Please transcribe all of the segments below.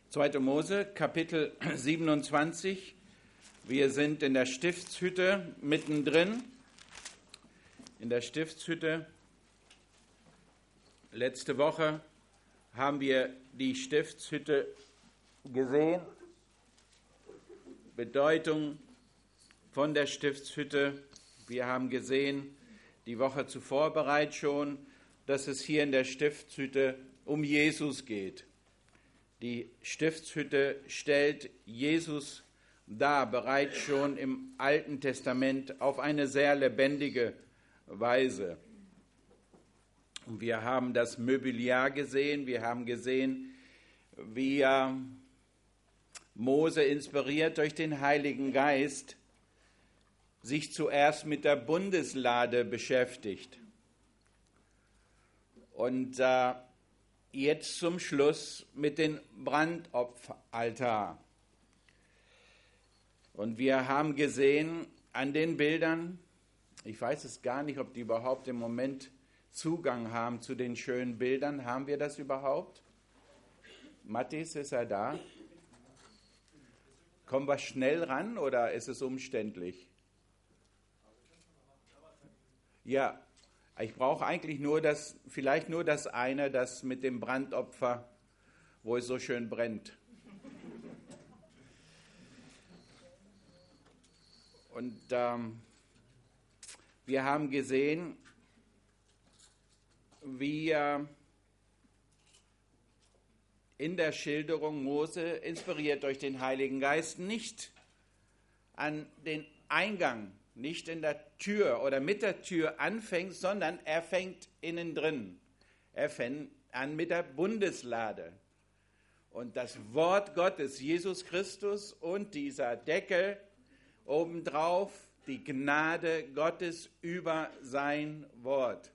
2. Mose, Kapitel 27. Wir sind in der Stiftshütte mittendrin. In der Stiftshütte. Letzte Woche haben wir die Stiftshütte gesehen. Bedeutung von der Stiftshütte. Wir haben gesehen, die Woche zuvor bereits schon, dass es hier in der Stiftshütte um Jesus geht. Die Stiftshütte stellt Jesus dar, bereits schon im Alten Testament auf eine sehr lebendige Weise. Und wir haben das Mobiliar gesehen, wir haben gesehen, wie Mose, inspiriert durch den Heiligen Geist, sich zuerst mit der Bundeslade beschäftigt. Und jetzt zum Schluss mit dem Brandopferaltar. Und wir haben gesehen an den Bildern, ich weiß es gar nicht, ob die überhaupt im Moment Zugang haben zu den schönen Bildern. Haben wir das überhaupt? Mathis, ist er da? Kommen wir schnell ran oder ist es umständlich? Ja. Ich brauche eigentlich vielleicht nur das eine, das mit dem Brandopfer, wo es so schön brennt. Und wir haben gesehen, wie in der Schilderung Mose, inspiriert durch den Heiligen Geist, nicht an den Eingang, nicht in der Tür oder mit der Tür anfängt, sondern er fängt innen drin. Er fängt an mit der Bundeslade. Und das Wort Gottes, Jesus Christus und dieser Deckel obendrauf, die Gnade Gottes über sein Wort.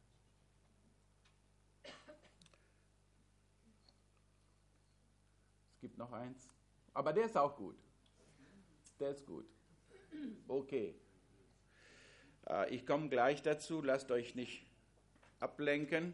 Es gibt noch eins, aber der ist auch gut. Der ist gut. Okay. Ich komme gleich dazu, lasst euch nicht ablenken.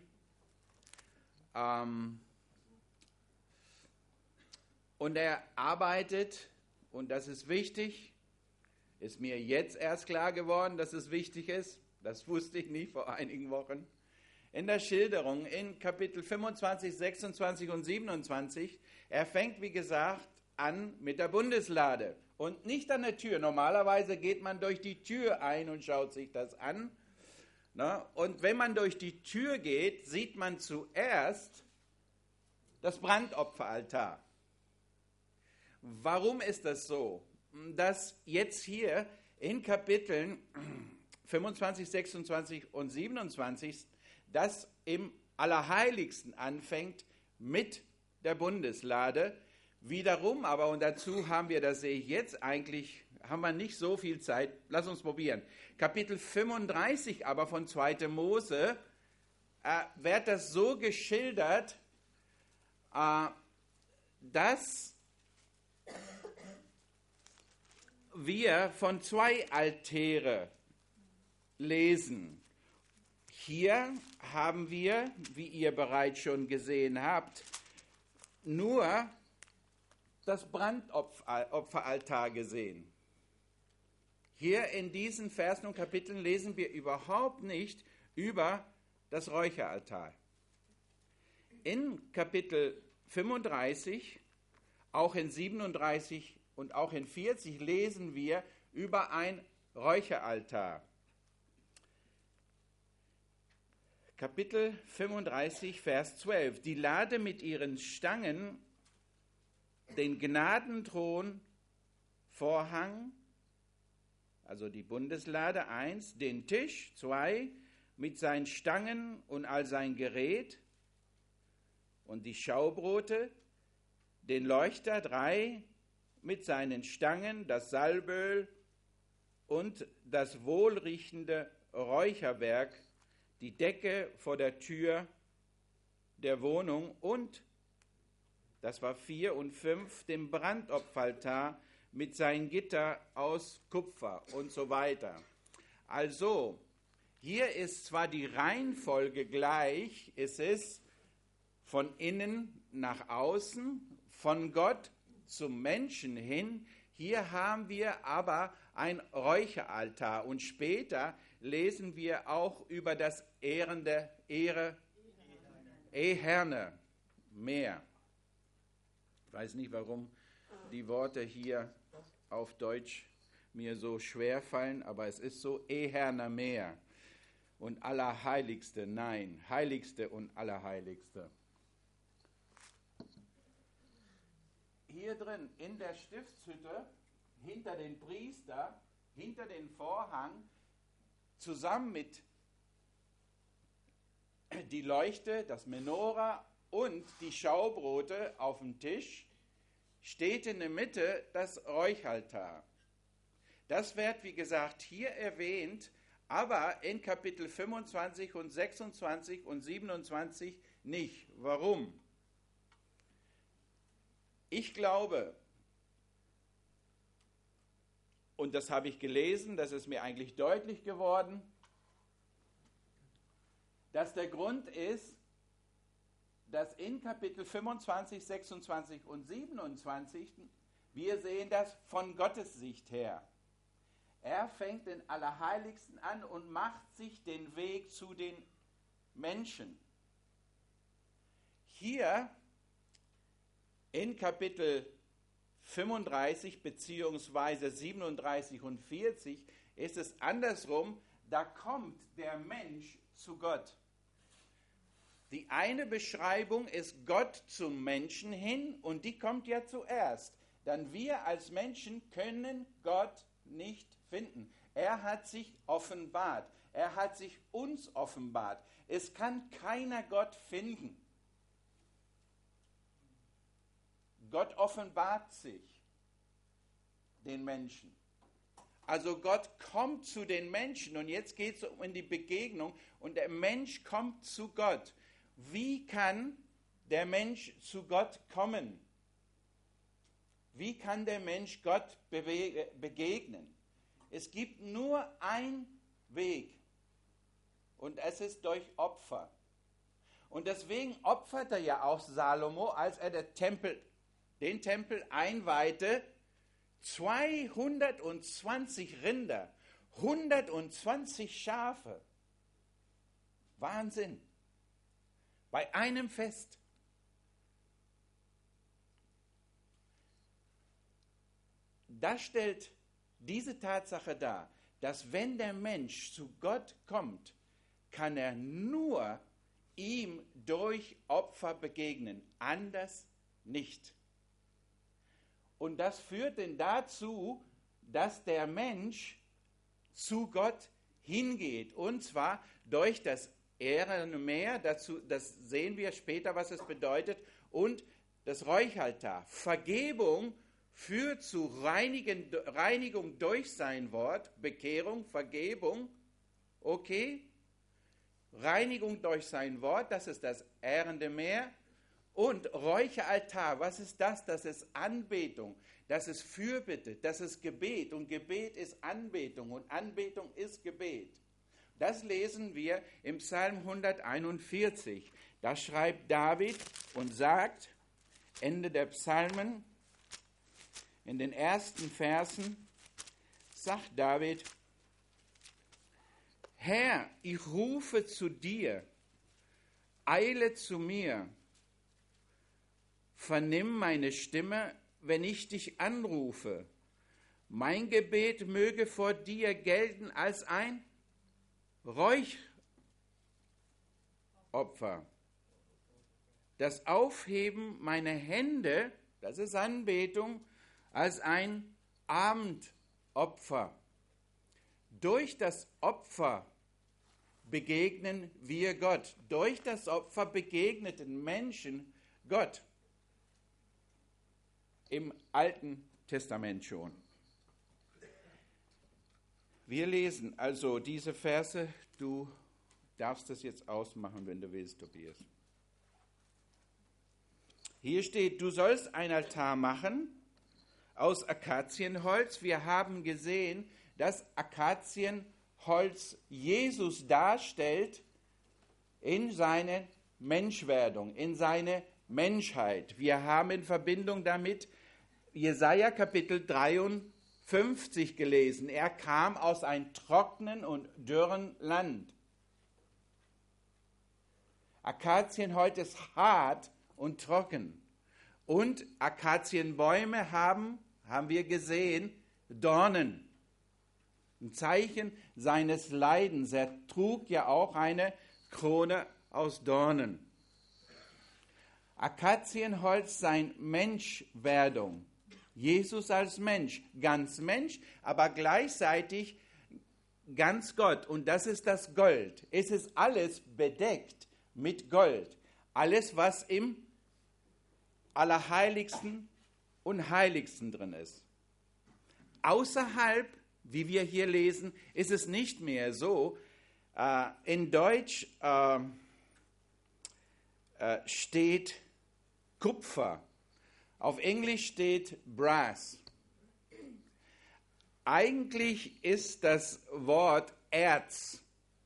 Und er arbeitet, und das ist wichtig, ist mir jetzt erst klar geworden, dass es wichtig ist, das wusste ich nicht vor einigen Wochen, in der Schilderung in Kapitel 25, 26 und 27, er fängt, wie gesagt, an mit der Bundeslade und nicht an der Tür. Normalerweise geht man durch die Tür ein und schaut sich das an. Und wenn man durch die Tür geht, sieht man zuerst das Brandopferaltar. Warum ist das so? Dass jetzt hier in Kapiteln 25, 26 und 27 das im Allerheiligsten anfängt mit der Bundeslade. Wiederum aber, und dazu haben wir, das sehe ich jetzt eigentlich, haben wir nicht so viel Zeit, lass uns probieren. Kapitel 35 aber von 2. Mose wird das so geschildert, dass wir von 2 Altäre lesen. Hier haben wir, wie ihr bereits schon gesehen habt, nur das Brandopferaltar gesehen. Hier in diesen Versen und Kapiteln lesen wir überhaupt nicht über das Räucheraltar. In Kapitel 35, auch in 37 und auch in 40 lesen wir über ein Räucheraltar. Kapitel 35, Vers 12. Die Lade mit ihren Stangen, den Gnadenthron, Vorhang, also die Bundeslade 1, den Tisch 2, mit seinen Stangen und all sein Gerät und die Schaubrote, den Leuchter 3, mit seinen Stangen, das Salböl und das wohlriechende Räucherwerk, die Decke vor der Tür der Wohnung und, das war 4 und 5, den Brandopferaltar mit seinem Gitter aus Kupfer und so weiter. Also, hier ist zwar die Reihenfolge gleich, es ist von innen nach außen, von Gott zum Menschen hin. Hier haben wir aber ein Räucheraltar. Und später lesen wir auch über das eherne Meer. Ich weiß nicht, warum die Worte hier auf Deutsch mir so schwer fallen, aber es ist so, eherner Meer und Allerheiligste, nein, Heiligste und Allerheiligste. Hier drin in der Stiftshütte, hinter den Priester, hinter den Vorhang, zusammen mit die Leuchte, das Menora und die Schaubrote auf dem Tisch, steht in der Mitte das Räucheraltar. Das wird, wie gesagt, hier erwähnt, aber in Kapitel 25 und 26 und 27 nicht. Warum? Ich glaube, und das habe ich gelesen, das ist mir eigentlich deutlich geworden, dass der Grund ist, dass in Kapitel 25, 26 und 27, wir sehen das von Gottes Sicht her. Er fängt den Allerheiligsten an und macht sich den Weg zu den Menschen. Hier in Kapitel 35 bzw. 37 und 40 ist es andersrum, da kommt der Mensch zu Gott. Die eine Beschreibung ist Gott zum Menschen hin und die kommt ja zuerst. Denn wir als Menschen können Gott nicht finden. Er hat sich offenbart. Er hat sich uns offenbart. Es kann keiner Gott finden. Gott offenbart sich den Menschen. Also Gott kommt zu den Menschen und jetzt geht es um die Begegnung und der Mensch kommt zu Gott. Wie kann der Mensch zu Gott kommen? Wie kann der Mensch Gott begegnen? Es gibt nur einen Weg und es ist durch Opfer. Und deswegen opferte ja auch Salomo, als er den Tempel einweihte, 220 Rinder, 120 Schafe. Wahnsinn. Bei einem Fest. Das stellt diese Tatsache dar, dass wenn der Mensch zu Gott kommt, kann er nur ihm durch Opfer begegnen, anders nicht. Und das führt denn dazu, dass der Mensch zu Gott hingeht, und zwar durch das ehernen Meer, das sehen wir später, was es bedeutet, und das Räucheraltar. Vergebung führt zu Reinigung durch sein Wort, Bekehrung, Vergebung, okay? Reinigung durch sein Wort, das ist das ehrende Meer. Und Räucheraltar, was ist das? Das ist Anbetung, das ist Fürbitte, das ist Gebet und Gebet ist Anbetung und Anbetung ist Gebet. Das lesen wir im Psalm 141. Da schreibt David und sagt, Ende der Psalmen, in den ersten Versen, sagt David, Herr, ich rufe zu dir, eile zu mir, vernimm meine Stimme, wenn ich dich anrufe. Mein Gebet möge vor dir gelten als ein Räuchopfer. Das Aufheben meiner Hände, das ist Anbetung, als ein Abendopfer. Durch das Opfer begegnen wir Gott. Durch das Opfer begegneten Menschen Gott. Im Alten Testament schon. Wir lesen also diese Verse. Du darfst das jetzt ausmachen, wenn du willst, Tobias. Hier steht, du sollst ein Altar machen aus Akazienholz. Wir haben gesehen, dass Akazienholz Jesus darstellt in seine Menschwerdung, in seine Menschheit. Wir haben in Verbindung damit Jesaja Kapitel 53 gelesen. Er kam aus einem trockenen und dürren Land. Akazienholz ist hart und trocken. Und Akazienbäume haben wir gesehen, Dornen. Ein Zeichen seines Leidens. Er trug ja auch eine Krone aus Dornen. Akazienholz, sein Menschwerdung. Jesus als Mensch, aber gleichzeitig ganz Gott. Und das ist das Gold. Es ist alles bedeckt mit Gold. Alles, was im Allerheiligsten und Heiligsten drin ist. Außerhalb, wie wir hier lesen, ist es nicht mehr so. In Deutsch steht Kupfer. Auf Englisch steht Brass. Eigentlich ist das Wort Erz.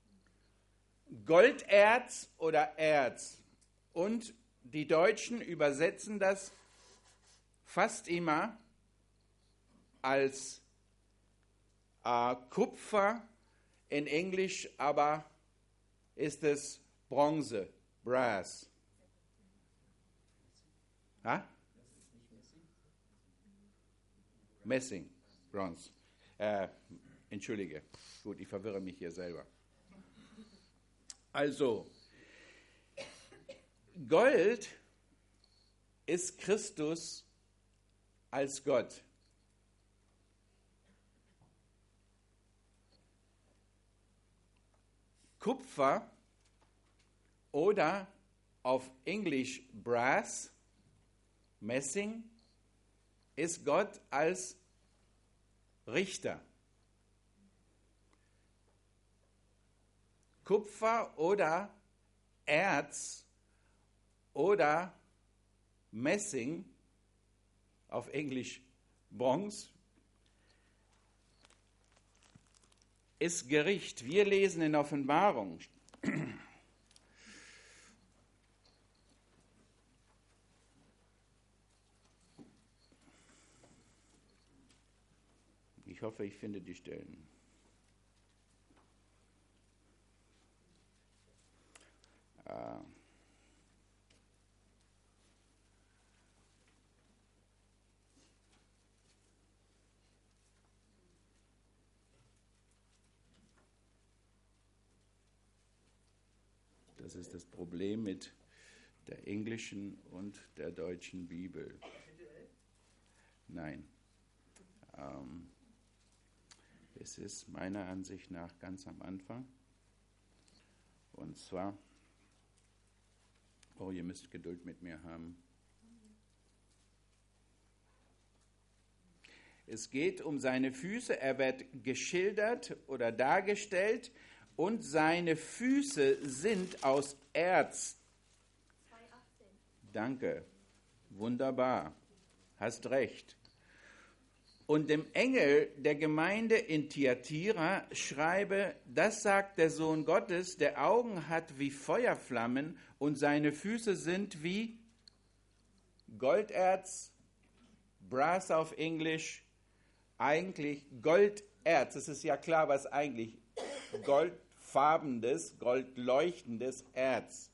Golderz oder Erz. Und die Deutschen übersetzen das fast immer als Kupfer. In Englisch aber ist es Bronze, Brass. Ha? Messing, Bronze. Entschuldige, gut, ich verwirre mich hier selber. Also, Gold ist Christus als Gott. Kupfer oder auf Englisch Brass, Messing, ist Gott als Richter. Kupfer oder Erz oder Messing, auf Englisch Bronze, ist Gericht. Wir lesen in Offenbarung. Ich hoffe, ich finde die Stellen. Das ist das Problem mit der englischen und der deutschen Bibel. Nein. Es ist meiner Ansicht nach ganz am Anfang. Und zwar, ihr müsst Geduld mit mir haben. Es geht um seine Füße. Er wird geschildert oder dargestellt. Und seine Füße sind aus Erz. 2,18. Danke. Wunderbar. Hast recht. Und dem Engel der Gemeinde in Thyatira schreibe, das sagt der Sohn Gottes, der Augen hat wie Feuerflammen und seine Füße sind wie Golderz, Brass auf Englisch, eigentlich Golderz. Es ist ja klar, was eigentlich goldfarbenes, goldleuchtendes Erz.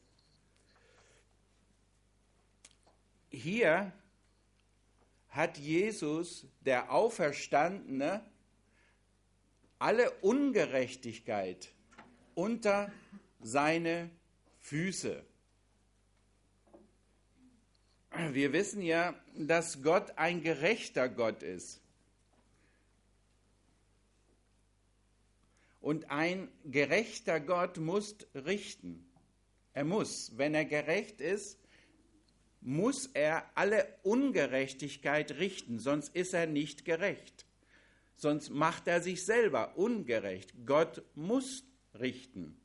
Hier hat Jesus, der Auferstandene, alle Ungerechtigkeit unter seine Füße. Wir wissen ja, dass Gott ein gerechter Gott ist. Und ein gerechter Gott muss richten. Er muss, wenn er gerecht ist, muss er alle Ungerechtigkeit richten, sonst ist er nicht gerecht. Sonst macht er sich selber ungerecht. Gott muss richten.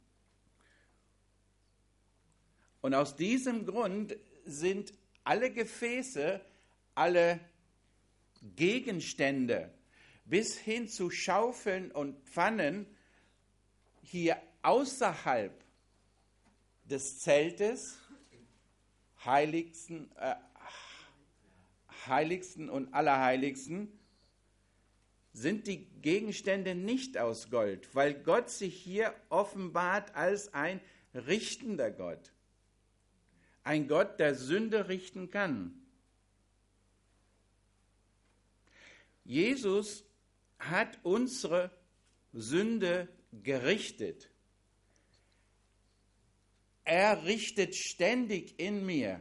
Und aus diesem Grund sind alle Gefäße, alle Gegenstände bis hin zu Schaufeln und Pfannen hier außerhalb des Zeltes Heiligsten und Allerheiligsten, sind die Gegenstände nicht aus Gold, weil Gott sich hier offenbart als ein richtender Gott. Ein Gott, der Sünde richten kann. Jesus hat unsere Sünde gerichtet. Er richtet ständig in mir.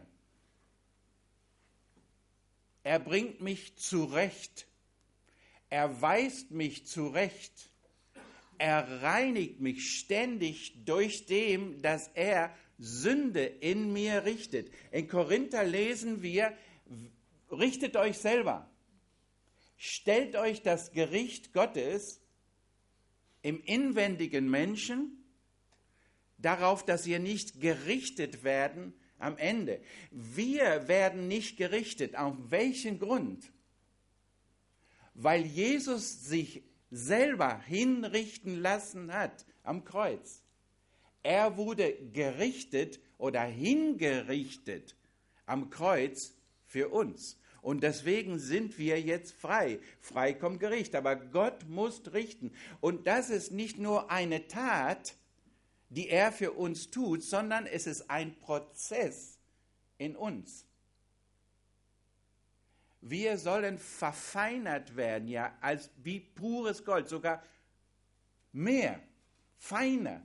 Er bringt mich zurecht. Er weist mich zurecht. Er reinigt mich ständig durch dem, dass er Sünde in mir richtet. In Korinther lesen wir, richtet euch selber. Stellt euch das Gericht Gottes im inwendigen Menschen darauf, dass ihr nicht gerichtet werden am Ende. Wir werden nicht gerichtet. Auf welchen Grund? Weil Jesus sich selber hinrichten lassen hat am Kreuz. Er wurde gerichtet oder hingerichtet am Kreuz für uns. Und deswegen sind wir jetzt frei. Frei kommt Gericht, aber Gott muss richten. Und das ist nicht nur eine Tat, die er für uns tut, sondern es ist ein Prozess in uns. Wir sollen verfeinert werden, ja, als wie pures Gold, sogar mehr, feiner,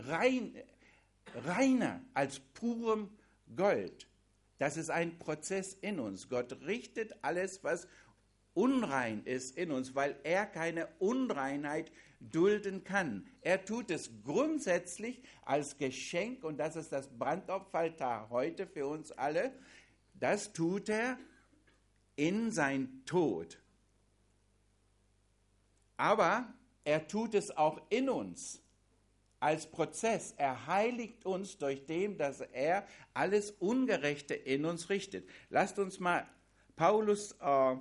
reiner als purem Gold. Das ist ein Prozess in uns. Gott richtet alles, was unrein ist in uns, weil er keine Unreinheit dulden kann. Er tut es grundsätzlich als Geschenk, und das ist das Brandopferaltar heute für uns alle. Das tut er in sein Tod. Aber er tut es auch in uns als Prozess. Er heiligt uns durch dem, dass er alles Ungerechte in uns richtet. Lasst uns mal, Paulus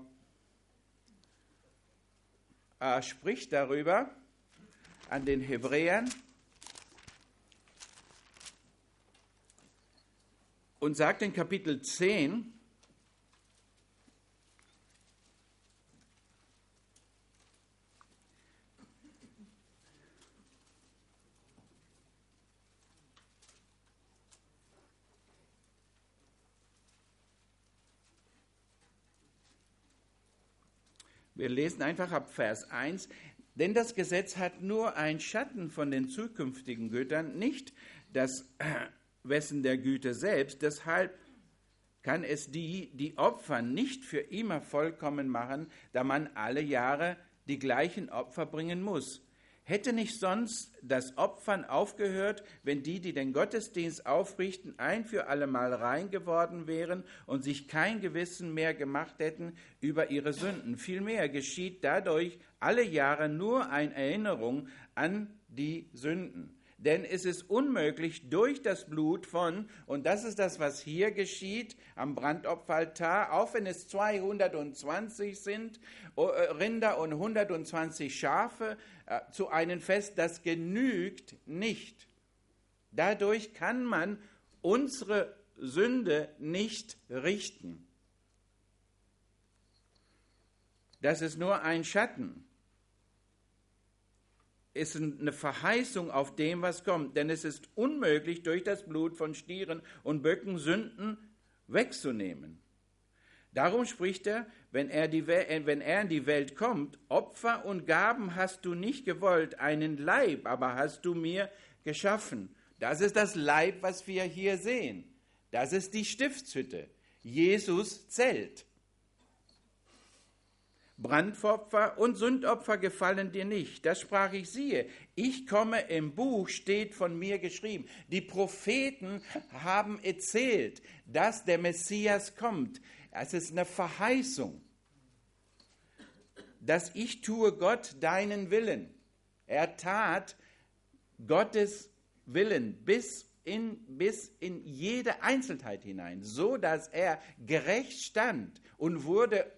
spricht darüber an den Hebräern und sagt in Kapitel 10, wir lesen einfach ab Vers 1, denn das Gesetz hat nur einen Schatten von den zukünftigen Gütern, nicht das Wesen der Güter selbst. Deshalb kann es die opfern, nicht für immer vollkommen machen, da man alle Jahre die gleichen Opfer bringen muss. Hätte nicht sonst das Opfern aufgehört, wenn die den Gottesdienst aufrichten, ein für allemal rein geworden wären und sich kein Gewissen mehr gemacht hätten über ihre Sünden. Vielmehr geschieht dadurch alle Jahre nur eine Erinnerung an die Sünden. Denn es ist unmöglich durch das Blut von, und das ist das, was hier geschieht am Brandopferaltar, auch wenn es 220 sind Rinder und 120 Schafe zu einem Fest, das genügt nicht. Dadurch kann man unsere Sünde nicht richten. Das ist nur ein Schatten. Ist eine Verheißung auf dem, was kommt. Denn es ist unmöglich, durch das Blut von Stieren und Böcken Sünden wegzunehmen. Darum spricht er, wenn er in die Welt kommt, Opfer und Gaben hast du nicht gewollt, einen Leib aber hast du mir geschaffen. Das ist das Leib, was wir hier sehen. Das ist die Stiftshütte. Jesus Zelt. Brandopfer und Sündopfer gefallen dir nicht. Das sprach ich, siehe, ich komme, im Buch steht von mir geschrieben. Die Propheten haben erzählt, dass der Messias kommt. Es ist eine Verheißung, dass ich tue Gott deinen Willen. Er tat Gottes Willen bis in jede Einzelheit hinein, so dass er gerecht stand und wurde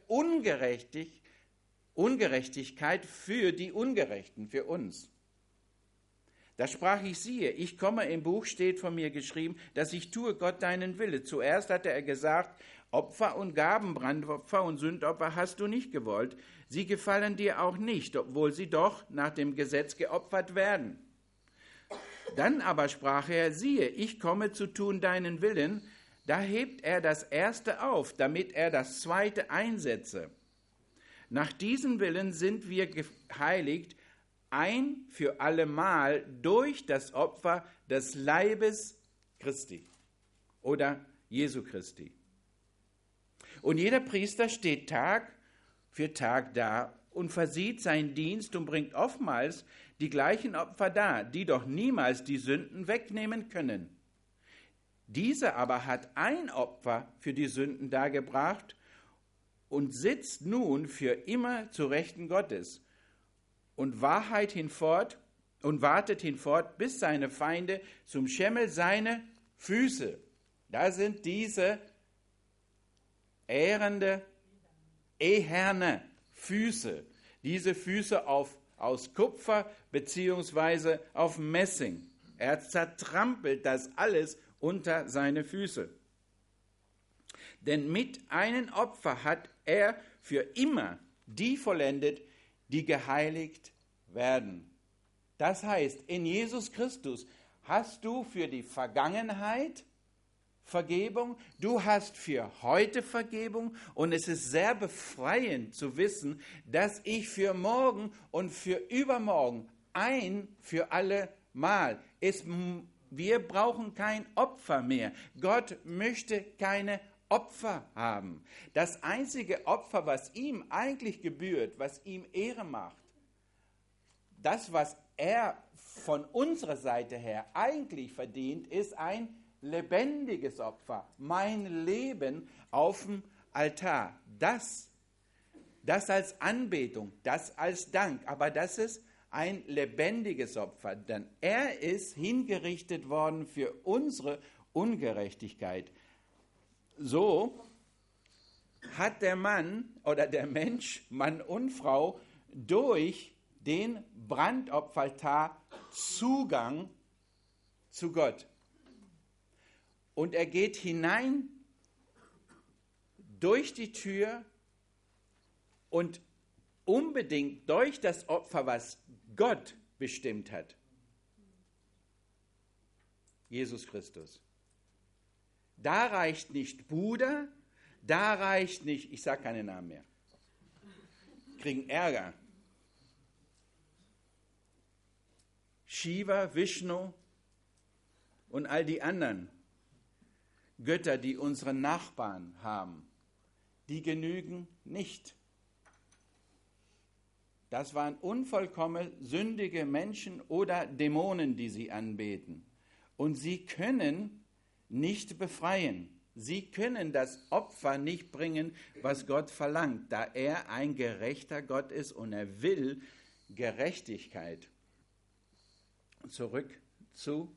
Ungerechtigkeit für die Ungerechten, für uns. Da sprach ich, siehe, ich komme, im Buch steht von mir geschrieben, dass ich tue Gott deinen Wille. Zuerst hatte er gesagt, Opfer und Gaben, Brandopfer und Sündopfer hast du nicht gewollt. Sie gefallen dir auch nicht, obwohl sie doch nach dem Gesetz geopfert werden. Dann aber sprach er, siehe, ich komme zu tun deinen Willen. Da hebt er das erste auf, damit er das zweite einsetze. Nach diesem Willen sind wir geheiligt, ein für allemal durch das Opfer des Leibes Christi oder Jesu Christi. Und jeder Priester steht Tag für Tag da und versieht seinen Dienst und bringt oftmals die gleichen Opfer dar, die doch niemals die Sünden wegnehmen können. Dieser aber hat ein Opfer für die Sünden dargebracht und sitzt nun für immer zu Rechten Gottes und wartet hinfort, bis seine Feinde zum Schemel seine Füße. Da sind diese eherne Füße. Diese Füße aus Kupfer beziehungsweise auf Messing. Er zertrampelt das alles unter seine Füße. Denn mit einem Opfer hat er für immer die vollendet, die geheiligt werden. Das heißt, in Jesus Christus hast du für die Vergangenheit Vergebung, du hast für heute Vergebung und es ist sehr befreiend zu wissen, dass ich für morgen und für übermorgen ein für alle Mal ist. Wir brauchen kein Opfer mehr. Gott möchte keine Opfer haben. Das einzige Opfer, was ihm eigentlich gebührt, was ihm Ehre macht, das, was er von unserer Seite her eigentlich verdient, ist ein lebendiges Opfer. Mein Leben auf dem Altar. Das als Anbetung, das als Dank. Aber das ist ein lebendiges Opfer, denn er ist hingerichtet worden für unsere Ungerechtigkeit. So hat der Mann oder der Mensch, Mann und Frau, durch den Brandopferaltar Zugang zu Gott. Und er geht hinein durch die Tür und unbedingt durch das Opfer, was Gott bestimmt hat. Jesus Christus. Da reicht nicht Buddha, da reicht nicht, ich sage keine Namen mehr, kriegen Ärger. Shiva, Vishnu und all die anderen Götter, die unsere Nachbarn haben, die genügen nicht. Das waren unvollkommen sündige Menschen oder Dämonen, die sie anbeten. Und sie können nicht befreien. Sie können das Opfer nicht bringen, was Gott verlangt, da er ein gerechter Gott ist und er will Gerechtigkeit. Zurück zu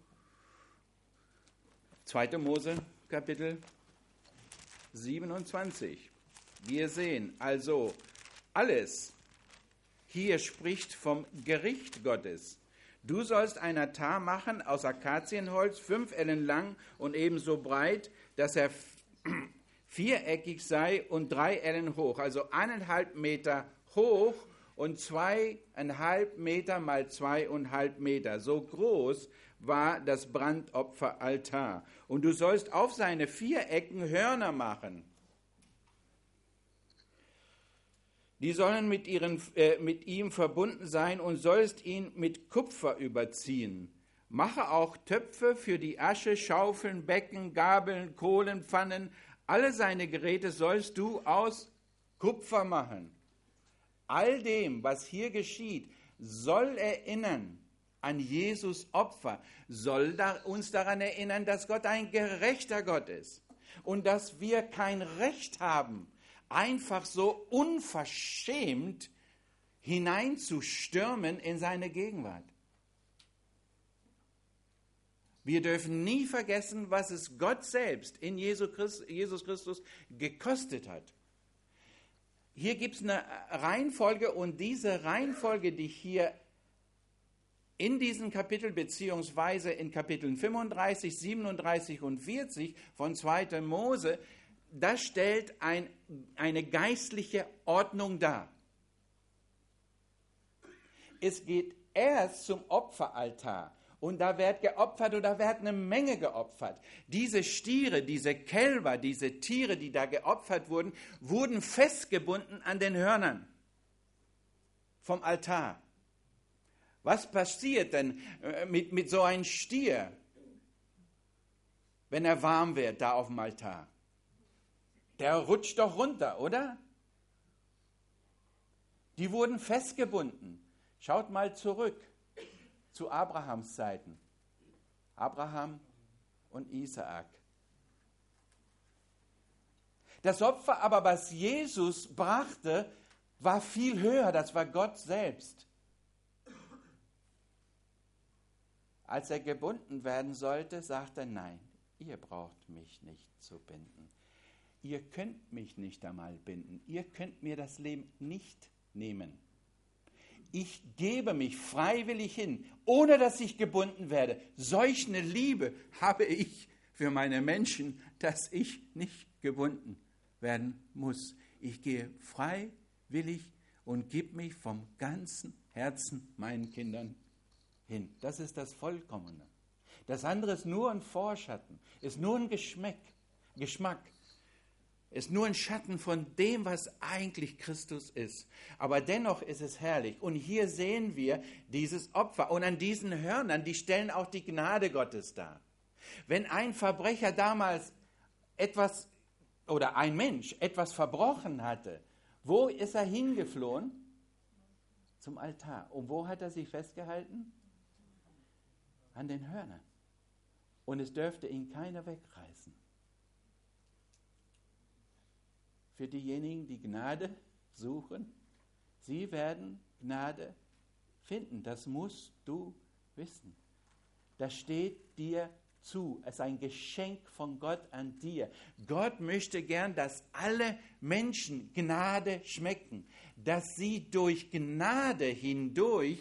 2. Mose, Kapitel 27. Wir sehen also alles. Hier spricht vom Gericht Gottes. Du sollst ein Altar machen aus Akazienholz, 5 Ellen lang und ebenso breit, dass er viereckig sei und 3 Ellen hoch, also 1,5 Meter hoch und 2,5 Meter mal 2,5 Meter. So groß war das Brandopferaltar. Und du sollst auf seine 4 Ecken Hörner machen. Die sollen mit ihm verbunden sein und sollst ihn mit Kupfer überziehen. Mache auch Töpfe für die Asche, Schaufeln, Becken, Gabeln, Kohlen, Pfannen. Alle seine Geräte sollst du aus Kupfer machen. All dem, was hier geschieht, soll erinnern an Jesus Opfer, soll uns daran erinnern, dass Gott ein gerechter Gott ist und dass wir kein Recht haben, einfach so unverschämt hineinzustürmen in seine Gegenwart. Wir dürfen nie vergessen, was es Gott selbst in Jesus Christus gekostet hat. Hier gibt es eine Reihenfolge und diese Reihenfolge, die hier in diesem Kapitel beziehungsweise in Kapiteln 35, 37 und 40 von 2. Mose, das stellt eine geistliche Ordnung dar. Es geht erst zum Opferaltar und da wird geopfert oder wird eine Menge geopfert. Diese Stiere, diese Kälber, diese Tiere, die da geopfert wurden, wurden festgebunden an den Hörnern vom Altar. Was passiert denn mit so einem Stier, wenn er warm wird da auf dem Altar? Der rutscht doch runter, oder? Die wurden festgebunden. Schaut mal zurück zu Abrahams Zeiten. Abraham und Isaak. Das Opfer aber, was Jesus brachte, war viel höher. Das war Gott selbst. Als er gebunden werden sollte, sagte er, nein, ihr braucht mich nicht zu binden. Ihr könnt mich nicht einmal binden. Ihr könnt mir das Leben nicht nehmen. Ich gebe mich freiwillig hin, ohne dass ich gebunden werde. Solch eine Liebe habe ich für meine Menschen, dass ich nicht gebunden werden muss. Ich gehe freiwillig und gebe mich vom ganzen Herzen meinen Kindern hin. Das ist das Vollkommene. Das andere ist nur ein Vorschatten, ist nur ein Geschmack, ist nur ein Schatten von dem, was eigentlich Christus ist. Aber dennoch ist es herrlich. Und hier sehen wir dieses Opfer. Und an diesen Hörnern, die stellen auch die Gnade Gottes dar. Wenn ein Verbrecher damals etwas, oder ein Mensch etwas verbrochen hatte, wo ist er hingeflohen? Zum Altar. Und wo hat er sich festgehalten? An den Hörnern. Und es dürfte ihn keiner wegreißen. Für diejenigen, die Gnade suchen, sie werden Gnade finden. Das musst du wissen. Das steht dir zu. Es ist ein Geschenk von Gott an dir. Gott möchte gern, dass alle Menschen Gnade schmecken, dass sie durch Gnade hindurch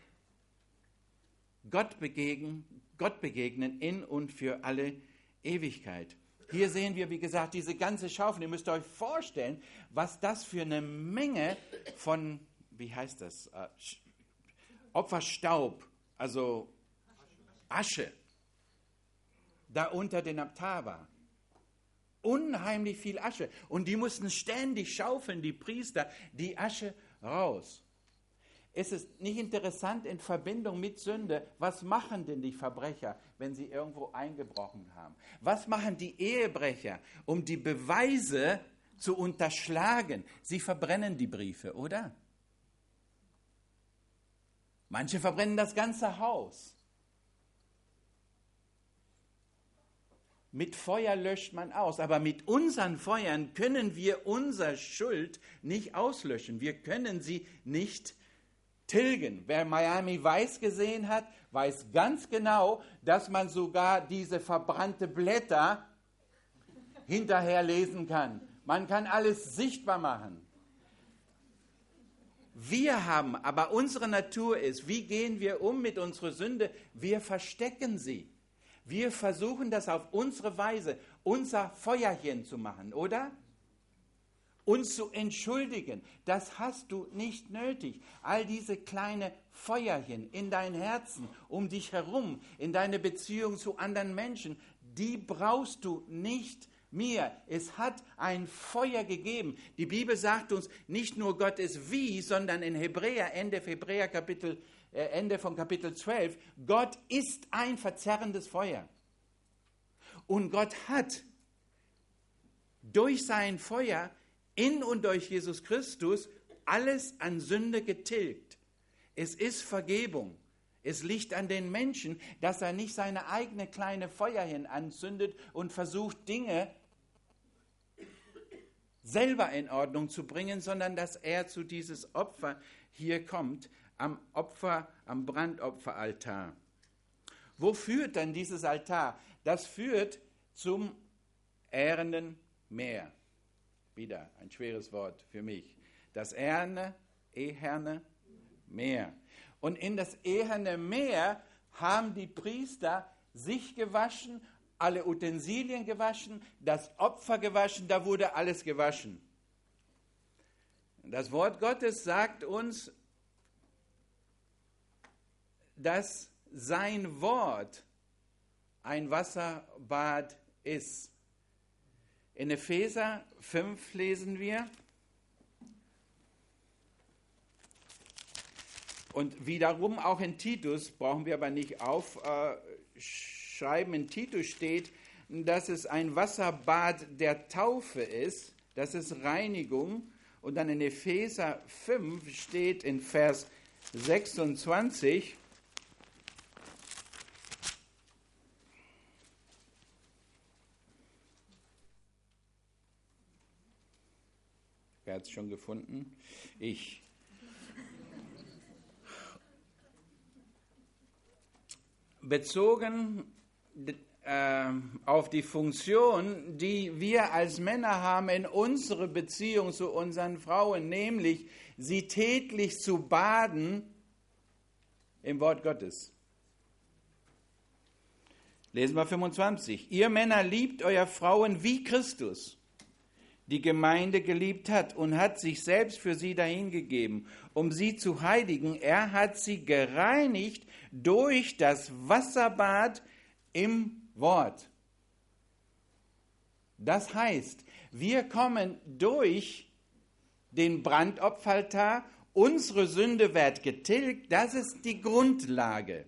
Gott begegnen in und für alle Ewigkeit. Hier sehen wir, wie gesagt, diese ganze Schaufel. Ihr müsst euch vorstellen, was das für eine Menge von, wie heißt das, Opferstaub, also Asche, da unter den Altar war. Unheimlich viel Asche. Und die mussten ständig schaufeln, die Priester, die Asche raus. Ist es nicht interessant in Verbindung mit Sünde, was machen denn die Verbrecher, wenn sie irgendwo eingebrochen haben? Was machen die Ehebrecher, um die Beweise zu unterschlagen? Sie verbrennen die Briefe, oder? Manche verbrennen das ganze Haus. Mit Feuer löscht man aus, aber mit unseren Feuern können wir unsere Schuld nicht auslöschen. Wir können sie nicht tilgen. Wer Miami Vice gesehen hat, weiß ganz genau, dass man sogar diese verbrannte Blätter hinterher lesen kann. Man kann alles sichtbar machen. Wir haben, aber unsere Natur ist, wie gehen wir um mit unserer Sünde? Wir verstecken sie. Wir versuchen das auf unsere Weise, unser Feuerchen zu machen, oder? Uns zu entschuldigen, das hast du nicht nötig. All diese kleine Feuerchen in dein Herzen, um dich herum, in deine Beziehung zu anderen Menschen, die brauchst du nicht mehr. Es hat ein Feuer gegeben. Die Bibel sagt uns, nicht nur Gott ist wie, sondern in Hebräer, Ende von Kapitel 12, Gott ist ein verzerrendes Feuer. Und Gott hat durch sein Feuer in und durch Jesus Christus alles an Sünde getilgt. Es ist Vergebung. Es liegt an den Menschen, dass er nicht seine eigene kleine Feuerchen anzündet und versucht, Dinge selber in Ordnung zu bringen, sondern dass er zu dieses Opfer hier kommt, am Brandopferaltar. Wo führt dann dieses Altar? Das führt zum ehrenden Meer. Wieder ein schweres Wort für mich. Das eherne Meer. Und in das eherne Meer haben die Priester sich gewaschen, alle Utensilien gewaschen, das Opfer gewaschen, da wurde alles gewaschen. Das Wort Gottes sagt uns, dass sein Wort ein Wasserbad ist. In Epheser 5 lesen wir, und wiederum auch in Titus, brauchen wir aber nicht aufschreiben, in Titus steht, dass es ein Wasserbad der Taufe ist, das ist Reinigung. Und dann in Epheser 5 steht in Vers 26, wer hat es schon gefunden? Ich. Bezogen auf die Funktion, die wir als Männer haben in unserer Beziehung zu unseren Frauen, nämlich sie täglich zu baden im Wort Gottes. Lesen wir 25. Ihr Männer liebt euer Frauen wie Christus die Gemeinde geliebt hat und hat sich selbst für sie dahingegeben, um sie zu heiligen. Er hat sie gereinigt durch das Wasserbad im Wort. Das heißt, wir kommen durch den Brandopferaltar, unsere Sünde wird getilgt, das ist die Grundlage.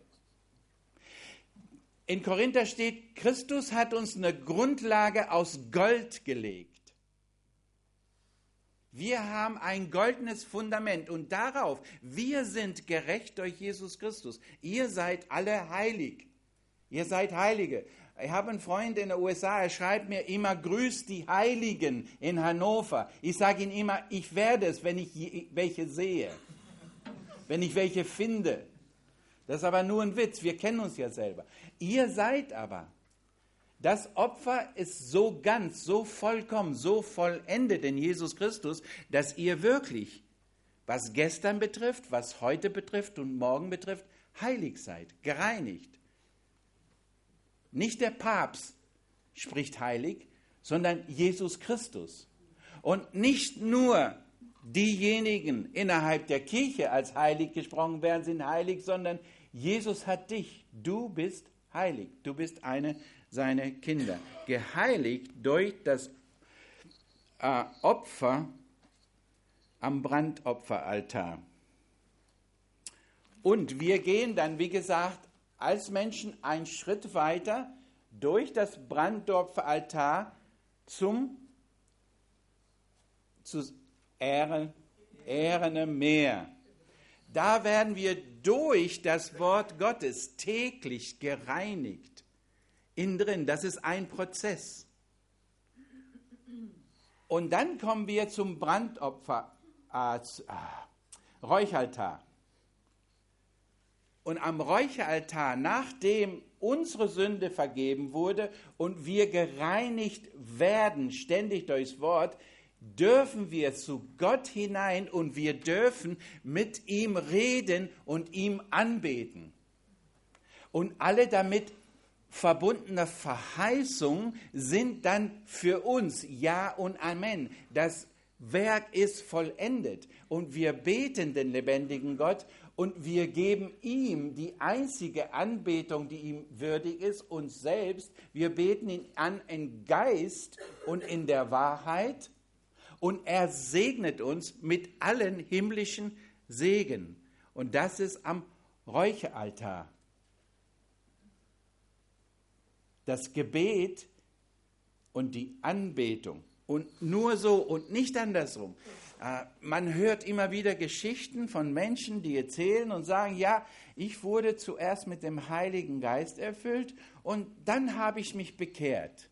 In Korinther steht, Christus hat uns eine Grundlage aus Gold gelegt. Wir haben ein goldenes Fundament und darauf, wir sind gerecht durch Jesus Christus. Ihr seid alle heilig. Ihr seid Heilige. Ich habe einen Freund in den USA, er schreibt mir immer, grüßt die Heiligen in Hannover. Ich sage ihm immer, ich werde es, wenn ich welche sehe, wenn ich welche finde. Das ist aber nur ein Witz, wir kennen uns ja selber. Ihr seid aber. Das Opfer ist so ganz, so vollkommen, so vollendet in Jesus Christus, dass ihr wirklich, was gestern betrifft, was heute betrifft und morgen betrifft, heilig seid, gereinigt. Nicht der Papst spricht heilig, sondern Jesus Christus. Und nicht nur diejenigen innerhalb der Kirche als heilig gesprochen werden, sind heilig, sondern Jesus hat dich. Du bist heilig. Du bist eine seiner Kinder. Geheiligt durch das Opfer am Brandopferaltar. Und wir gehen dann, wie gesagt, als Menschen einen Schritt weiter durch das Brandopferaltar zu ehrenden Meer. Da werden wir durch das Wort Gottes täglich gereinigt. Innen drin, das ist ein Prozess. Und dann kommen wir zum Räucheraltar. Und am Räucheraltar, nachdem unsere Sünde vergeben wurde und wir gereinigt werden, ständig durchs Wort, dürfen wir zu Gott hinein und wir dürfen mit ihm reden und ihm anbeten. Und alle damit verbundene Verheißungen sind dann für uns Ja und Amen. Das Werk ist vollendet und wir beten den lebendigen Gott und wir geben ihm die einzige Anbetung, die ihm würdig ist, uns selbst. Wir beten ihn an in Geist und in der Wahrheit und er segnet uns mit allen himmlischen Segen. Und das ist am Räucheraltar. Das Gebet und die Anbetung. Und nur so und nicht andersrum. Man hört immer wieder Geschichten von Menschen, die erzählen und sagen, ja, ich wurde zuerst mit dem Heiligen Geist erfüllt und dann habe ich mich bekehrt.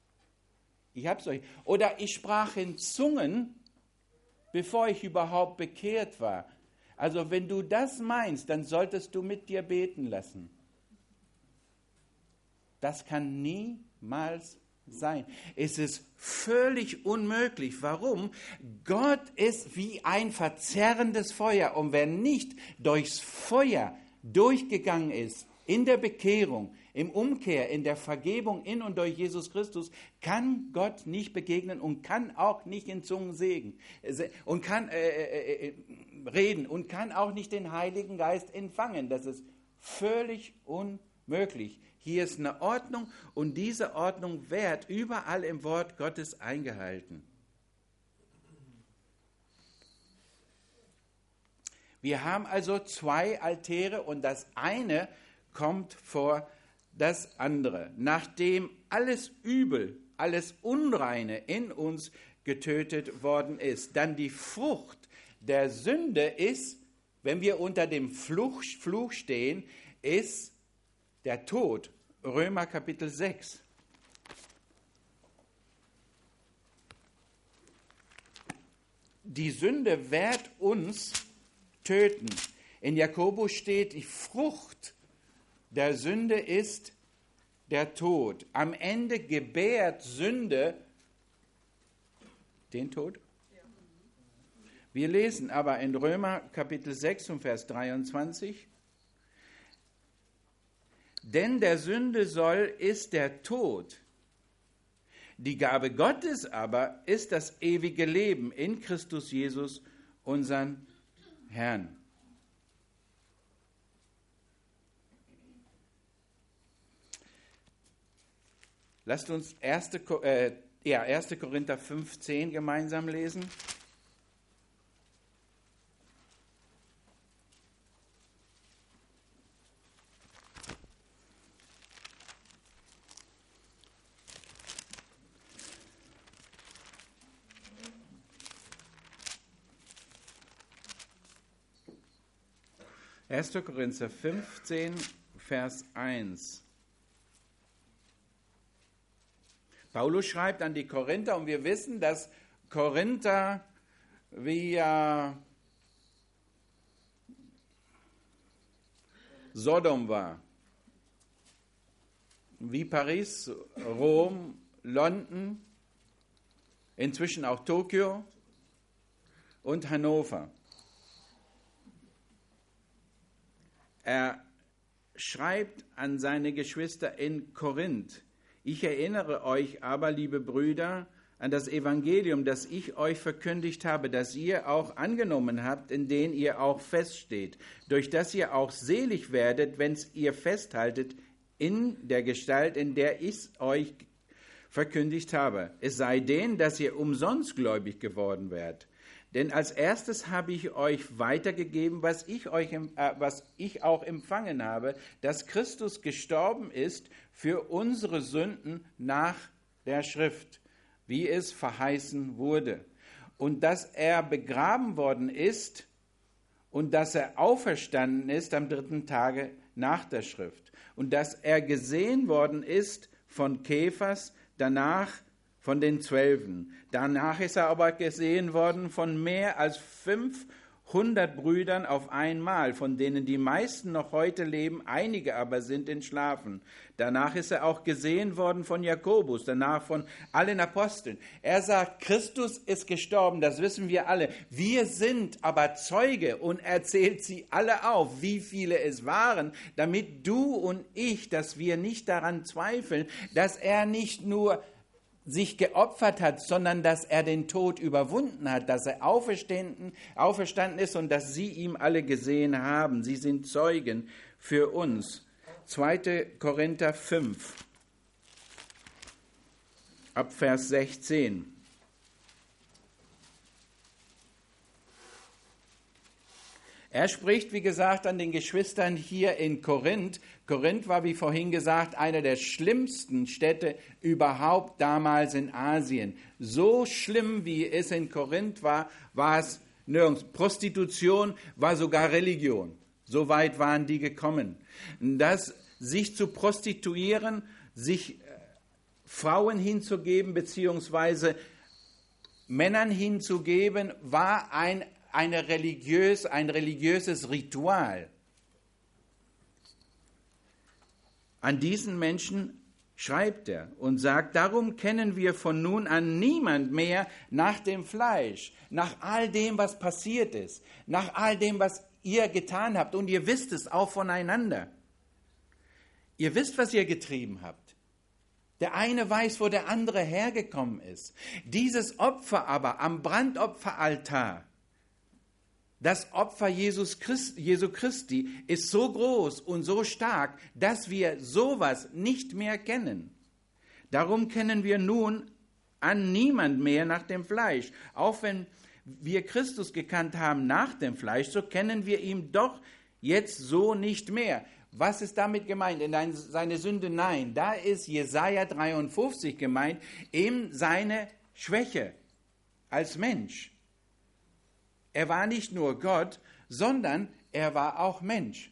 Oder ich sprach in Zungen, bevor ich überhaupt bekehrt war. Also wenn du das meinst, dann solltest du mit dir beten lassen. Das kann niemals sein. Es ist völlig unmöglich. Warum? Gott ist wie ein verzerrendes Feuer. Und wer nicht durchs Feuer durchgegangen ist, in der Bekehrung, im Umkehr, in der Vergebung in und durch Jesus Christus, kann Gott nicht begegnen und kann auch nicht in Zungen und kann reden und kann auch nicht den Heiligen Geist empfangen. Das ist völlig unmöglich. Hier ist eine Ordnung und diese Ordnung wird überall im Wort Gottes eingehalten. Wir haben also zwei Altäre und das eine kommt vor das andere. Nachdem alles Übel, alles Unreine in uns getötet worden ist, dann die Frucht der Sünde ist, wenn wir unter dem Fluch stehen, ist der Tod. Römer Kapitel 6. Die Sünde wird uns töten. In Jakobus steht, die Frucht der Sünde ist der Tod. Am Ende gebärt Sünde den Tod. Wir lesen aber in Römer Kapitel 6 und Vers 23, denn der Sünde Soll ist der Tod. Die Gabe Gottes aber ist das ewige Leben in Christus Jesus, unseren Herrn. Lasst uns 1. Korinther 15 gemeinsam lesen. 1. Korinther 15, Vers 1. Paulus schreibt an die Korinther und wir wissen, dass Korinther wie Sodom war, wie Paris, Rom, London, inzwischen auch Tokio und Hannover. Er schreibt an seine Geschwister in Korinth: Ich erinnere euch aber, liebe Brüder, an das Evangelium, das ich euch verkündigt habe, das ihr auch angenommen habt, in dem ihr auch feststeht, durch das ihr auch selig werdet, wenn ihr festhaltet in der Gestalt, in der ich es euch verkündigt habe. Es sei denn, dass ihr umsonst gläubig geworden werdet. Denn als erstes habe ich euch weitergegeben, was ich auch empfangen habe, dass Christus gestorben ist für unsere Sünden nach der Schrift, wie es verheißen wurde. Und dass er begraben worden ist und dass er auferstanden ist am 3. Tage nach der Schrift. Und dass er gesehen worden ist von Kephas, danach von den 12. Danach ist er aber gesehen worden von mehr als 500 Brüdern auf einmal, von denen die meisten noch heute leben, einige aber sind entschlafen. Danach ist er auch gesehen worden von Jakobus, danach von allen Aposteln. Er sagt, Christus ist gestorben, das wissen wir alle. Wir sind aber Zeuge und er zählt sie alle auf, wie viele es waren, damit du und ich, dass wir nicht daran zweifeln, dass er nicht nur sich geopfert hat, sondern dass er den Tod überwunden hat, dass er auferstanden ist und dass sie ihm alle gesehen haben. Sie sind Zeugen für uns. 2. Korinther 5, ab Vers 16. Er spricht, wie gesagt, an den Geschwistern hier in Korinth. Korinth war, wie vorhin gesagt, eine der schlimmsten Städte überhaupt damals in Asien. So schlimm, wie es in Korinth war, war es nirgends. Prostitution war sogar Religion. So weit waren die gekommen. Das sich zu prostituieren, sich Frauen hinzugeben, beziehungsweise Männern hinzugeben, war ein religiöses Ritual. An diesen Menschen schreibt er und sagt, darum kennen wir von nun an niemand mehr nach dem Fleisch, nach all dem, was passiert ist, nach all dem, was ihr getan habt. Und ihr wisst es auch voneinander. Ihr wisst, was ihr getrieben habt. Der eine weiß, wo der andere hergekommen ist. Dieses Opfer aber am Brandopferaltar, das Opfer Jesu Christi ist so groß und so stark, dass wir sowas nicht mehr kennen. Darum kennen wir nun an niemand mehr nach dem Fleisch. Auch wenn wir Christus gekannt haben nach dem Fleisch, so kennen wir ihn doch jetzt so nicht mehr. Was ist damit gemeint? In seine Sünde? Nein, da ist Jesaja 53 gemeint, eben seine Schwäche als Mensch. Er war nicht nur Gott, sondern er war auch Mensch.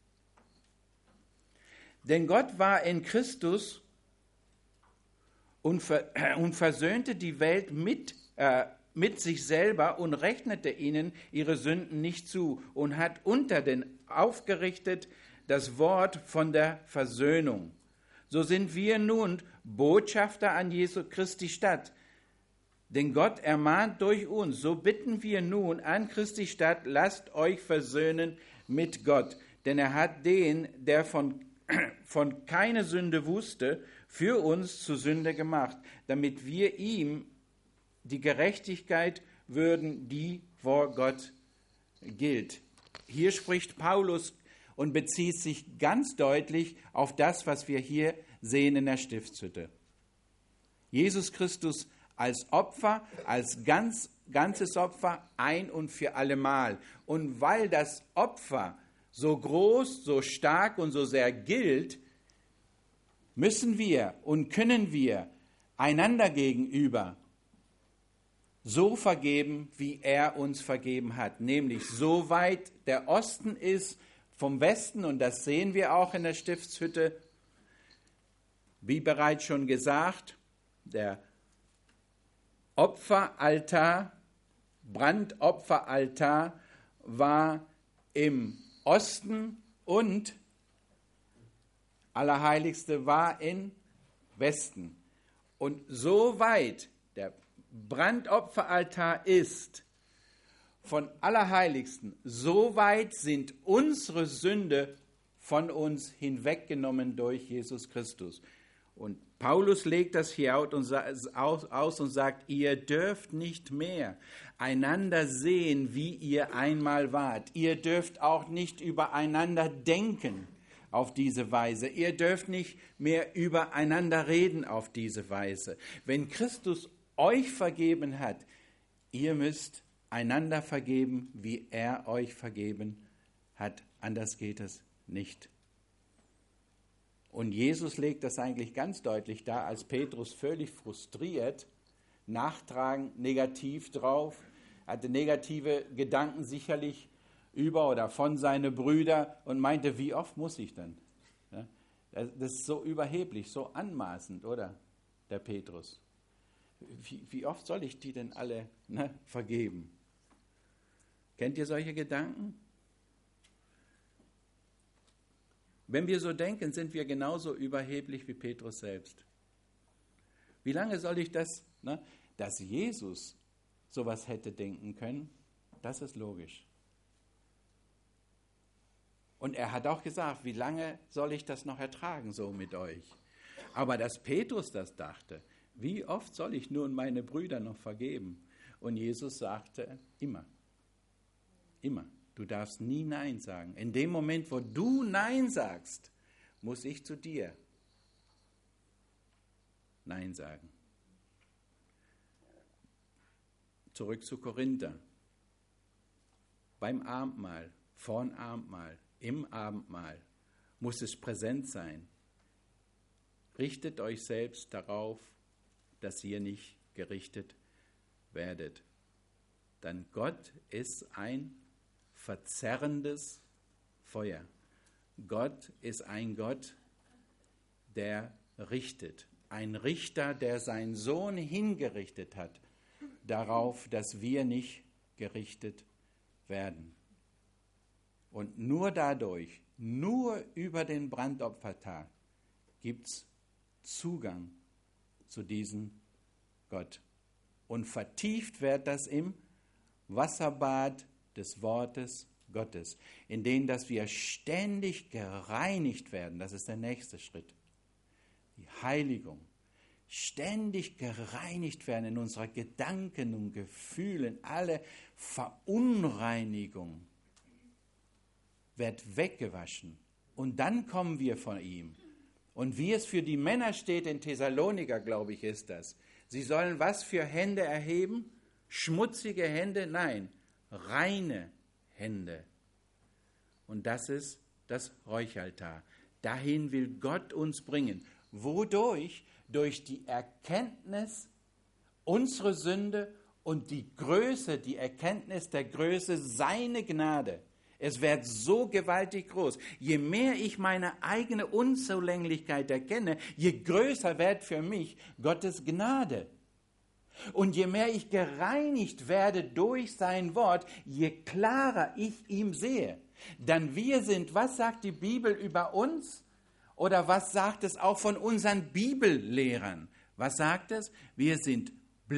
Denn Gott war in Christus und versöhnte die Welt mit sich selber und rechnete ihnen ihre Sünden nicht zu und hat unter den aufgerichtet das Wort von der Versöhnung. So sind wir nun Botschafter an Jesu Christi Stadt. Denn Gott ermahnt durch uns, so bitten wir nun an Christi Stadt, lasst euch versöhnen mit Gott. Denn er hat den, der von keine Sünde wusste, für uns zu Sünde gemacht, damit wir ihm die Gerechtigkeit würden, die vor Gott gilt. Hier spricht Paulus und bezieht sich ganz deutlich auf das, was wir hier sehen in der Stiftshütte. Jesus Christus als Opfer, als ganzes Opfer ein und für allemal. Und weil das Opfer so groß, so stark und so sehr gilt, müssen wir und können wir einander gegenüber so vergeben, wie er uns vergeben hat. Nämlich so weit der Osten ist vom Westen, und das sehen wir auch in der Stiftshütte, wie bereits schon gesagt, der Opferaltar, Brandopferaltar war im Osten und Allerheiligste war im Westen. Und so weit der Brandopferaltar ist von Allerheiligsten, so weit sind unsere Sünde von uns hinweggenommen durch Jesus Christus. Und Paulus legt das hier aus und sagt, ihr dürft nicht mehr einander sehen, wie ihr einmal wart. Ihr dürft auch nicht übereinander denken auf diese Weise. Ihr dürft nicht mehr übereinander reden auf diese Weise. Wenn Christus euch vergeben hat, ihr müsst einander vergeben, wie er euch vergeben hat. Anders geht es nicht. Und Jesus legt das eigentlich ganz deutlich dar, als Petrus völlig frustriert, nachtragend, negativ drauf, hatte negative Gedanken sicherlich über oder von seinen Brüdern und meinte, wie oft muss ich denn? Ja, das ist so überheblich, so anmaßend, oder, der Petrus? Wie oft soll ich die denn alle vergeben? Kennt ihr solche Gedanken? Wenn wir so denken, sind wir genauso überheblich wie Petrus selbst. Wie lange soll ich das, dass Jesus sowas hätte denken können, das ist logisch. Und er hat auch gesagt, wie lange soll ich das noch ertragen, so mit euch? Aber dass Petrus das dachte, wie oft soll ich nun meine Brüder noch vergeben? Und Jesus sagte, immer. Immer. Du darfst nie Nein sagen. In dem Moment, wo du Nein sagst, muss ich zu dir Nein sagen. Zurück zu Korinther. Beim Abendmahl, vorm Abendmahl, im Abendmahl muss es präsent sein. Richtet euch selbst darauf, dass ihr nicht gerichtet werdet. Denn Gott ist ein verzerrendes Feuer. Gott ist ein Gott, der richtet. Ein Richter, der seinen Sohn hingerichtet hat, darauf, dass wir nicht gerichtet werden. Und nur dadurch, nur über den Brandopfertag gibt es Zugang zu diesem Gott. Und vertieft wird das im Wasserbad des Wortes Gottes, in dem, dass wir ständig gereinigt werden. Das ist der nächste Schritt. Die Heiligung. Ständig gereinigt werden in unserer Gedanken und Gefühlen. Alle Verunreinigung wird weggewaschen. Und dann kommen wir von ihm. Und wie es für die Männer steht in Thessaloniker, glaube ich, ist das. Sie sollen was für Hände erheben? Schmutzige Hände? Nein, reine Hände. Und das ist das Räucheraltar. Dahin will Gott uns bringen. Wodurch? Durch die Erkenntnis unserer Sünde und die Erkenntnis der Größe seiner Gnade. Es wird so gewaltig groß. Je mehr ich meine eigene Unzulänglichkeit erkenne, je größer wird für mich Gottes Gnade. Und je mehr ich gereinigt werde durch sein Wort, je klarer ich ihm sehe. Denn wir sind, was sagt die Bibel über uns? Oder was sagt es auch von unseren Bibellehrern? Was sagt es? Wir sind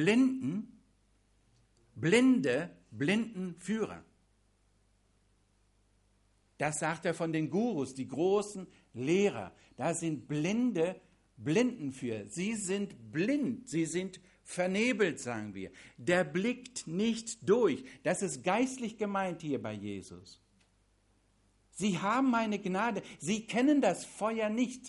Blindenführer. Das sagt er von den Gurus, die großen Lehrer. Da sind Blindenführer. Sie sind blind, sie sind vernebelt, sagen wir. Der blickt nicht durch. Das ist geistlich gemeint hier bei Jesus. Sie haben meine Gnade. Sie kennen das Feuer nicht.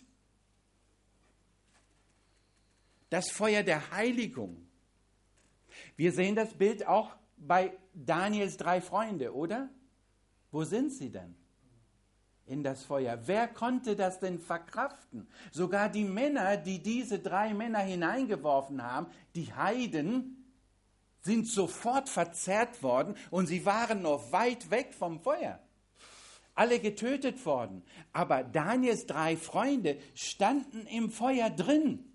Das Feuer der Heiligung. Wir sehen das Bild auch bei Daniels 3 Freunde, oder? Wo sind sie denn? In das Feuer. Wer konnte das denn verkraften? Sogar die Männer, die diese 3 Männer hineingeworfen haben, die Heiden, sind sofort verzehrt worden und sie waren noch weit weg vom Feuer. Alle getötet worden. Aber Daniels 3 Freunde standen im Feuer drin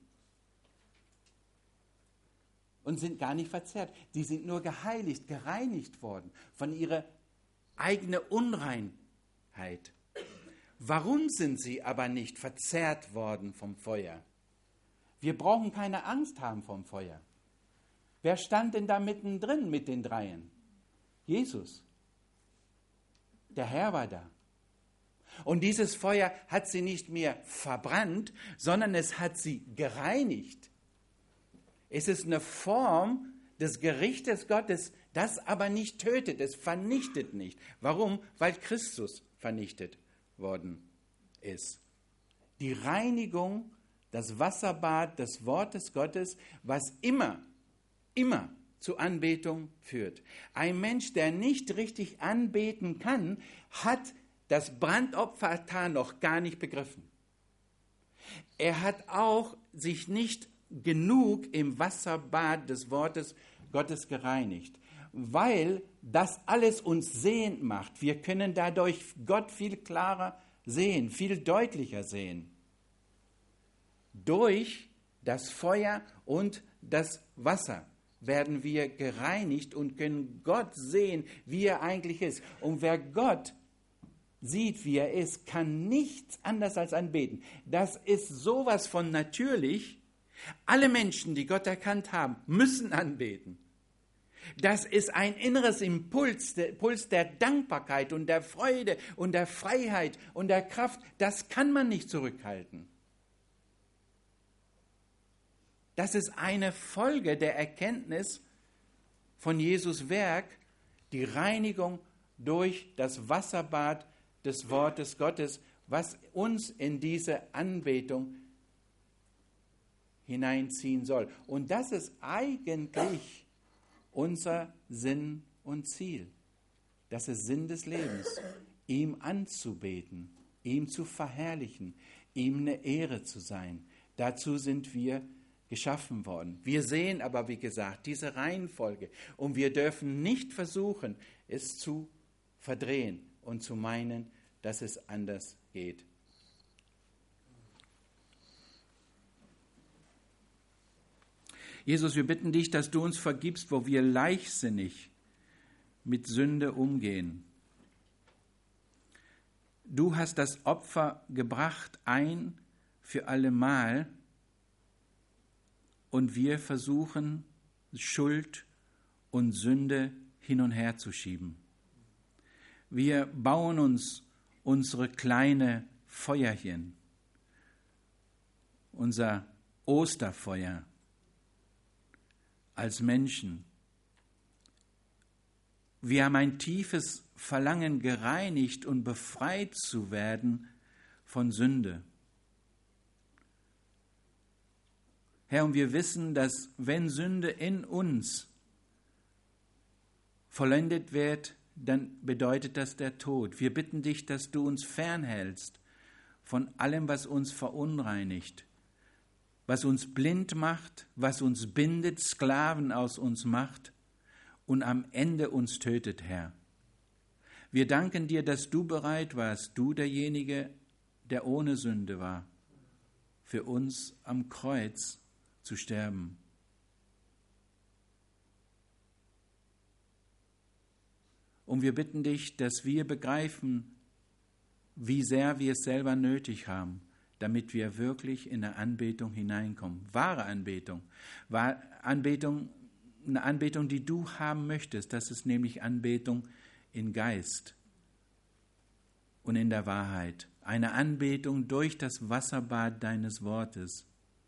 und sind gar nicht verzehrt. Die sind nur geheiligt, gereinigt worden von ihrer eigenen Unreinheit. Warum sind sie aber nicht verzehrt worden vom Feuer? Wir brauchen keine Angst haben vom Feuer. Wer stand denn da mittendrin mit den 3? Jesus. Der Herr war da. Und dieses Feuer hat sie nicht mehr verbrannt, sondern es hat sie gereinigt. Es ist eine Form des Gerichtes Gottes, das aber nicht tötet, es vernichtet nicht. Warum? Weil Christus vernichtet worden ist. Die Reinigung, das Wasserbad des Wortes Gottes, was immer zu Anbetung führt. Ein Mensch, der nicht richtig anbeten kann, hat das Brandopferaltar noch gar nicht begriffen. Er hat auch sich nicht genug im Wasserbad des Wortes Gottes gereinigt, weil das alles uns sehend macht. Wir können dadurch Gott viel klarer sehen, viel deutlicher sehen. Durch das Feuer und das Wasser werden wir gereinigt und können Gott sehen, wie er eigentlich ist. Und wer Gott sieht, wie er ist, kann nichts anderes als anbeten. Das ist sowas von natürlich. Alle Menschen, die Gott erkannt haben, müssen anbeten. Das ist ein inneres Impuls der Dankbarkeit und der Freude und der Freiheit und der Kraft. Das kann man nicht zurückhalten. Das ist eine Folge der Erkenntnis von Jesus Werk, die Reinigung durch das Wasserbad des Wortes Gottes, was uns in diese Anbetung hineinziehen soll. Und das ist eigentlich unser Sinn und Ziel. Das ist Sinn des Lebens, ihm anzubeten, ihm zu verherrlichen, ihm eine Ehre zu sein. Dazu sind wir geschaffen worden. Wir sehen aber, wie gesagt, diese Reihenfolge und wir dürfen nicht versuchen, es zu verdrehen und zu meinen, dass es anders geht. Jesus, wir bitten dich, dass du uns vergibst, wo wir leichtsinnig mit Sünde umgehen. Du hast das Opfer gebracht ein für allemal und wir versuchen, Schuld und Sünde hin und her zu schieben. Wir bauen uns unsere kleine Feuerchen, unser Osterfeuer als Menschen. Wir haben ein tiefes Verlangen, gereinigt und befreit zu werden von Sünde. Herr, und wir wissen, dass wenn Sünde in uns vollendet wird, dann bedeutet das der Tod. Wir bitten dich, dass du uns fernhältst von allem, was uns verunreinigt, was uns blind macht, was uns bindet, Sklaven aus uns macht und am Ende uns tötet, Herr. Wir danken dir, dass du bereit warst, du derjenige, der ohne Sünde war, für uns am Kreuz zu sterben. Und wir bitten dich, dass wir begreifen, wie sehr wir es selber nötig haben, damit wir wirklich in eine Anbetung hineinkommen. Wahre Anbetung. Eine Anbetung, die du haben möchtest. Das ist nämlich Anbetung in Geist und in der Wahrheit. Eine Anbetung durch das Wasserbad deines Wortes.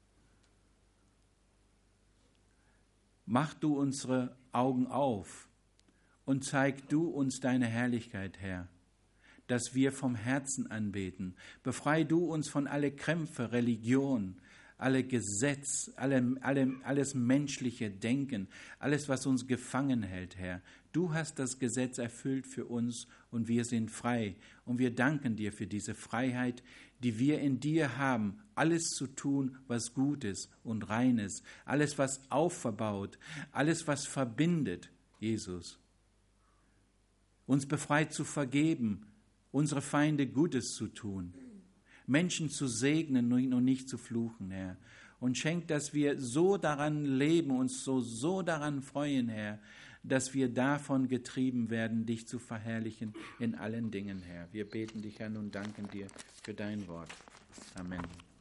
Mach du unsere Augen auf und zeig du uns deine Herrlichkeit, Herr, dass wir vom Herzen anbeten. Befrei du uns von alle Krämpfe, Religion, alle Gesetz, alles menschliche Denken, alles, was uns gefangen hält, Herr. Du hast das Gesetz erfüllt für uns und wir sind frei. Und wir danken dir für diese Freiheit, die wir in dir haben, alles zu tun, was gut ist und rein ist, alles, was aufbaut, alles, was verbindet, Jesus. Uns befreit zu vergeben, unsere Feinde Gutes zu tun, Menschen zu segnen und nicht zu fluchen, Herr. Und schenk, dass wir so daran leben, uns so daran freuen, Herr, dass wir davon getrieben werden, dich zu verherrlichen in allen Dingen, Herr. Wir beten dich an und danken dir für dein Wort. Amen.